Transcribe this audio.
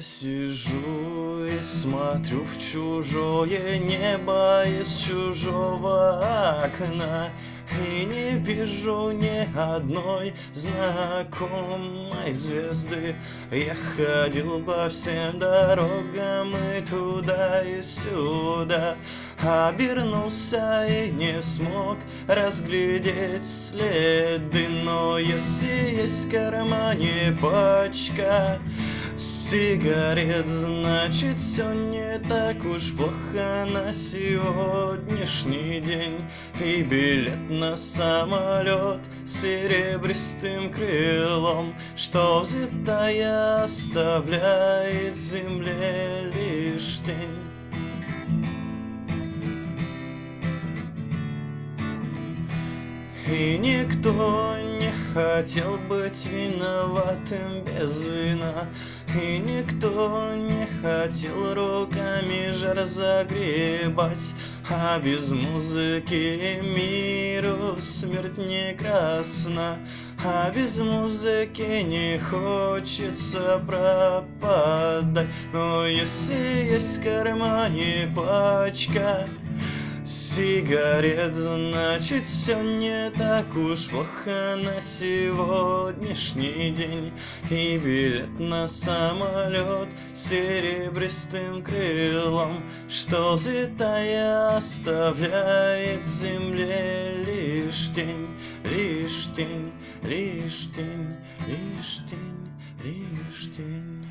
сижу и смотрю в чужое небо из чужого окна, и не вижу ни одной знакомой звезды. Я ходил по всем дорогам и туда и сюда, обернулся и не смог разглядеть следы. Но если есть в кармане пачка сигарет, значит все не так уж плохо на сегодняшний день. И билет на самолет с серебристым крылом, что взлетая оставляет земле лишь тень. И никто не хотел быть виноватым без вина, и никто не хотел руками жар загребать, а без музыки миру смерть не красна, а без музыки не хочется пропадать. Но если есть в кармане пачка сигарет, значит все не так уж плохо на сегодняшний день. И билет на самолет с серебристым крылом, что взлетая оставляет земле лишь тень, лишь тень, лишь тень, лишь тень, лишь тень.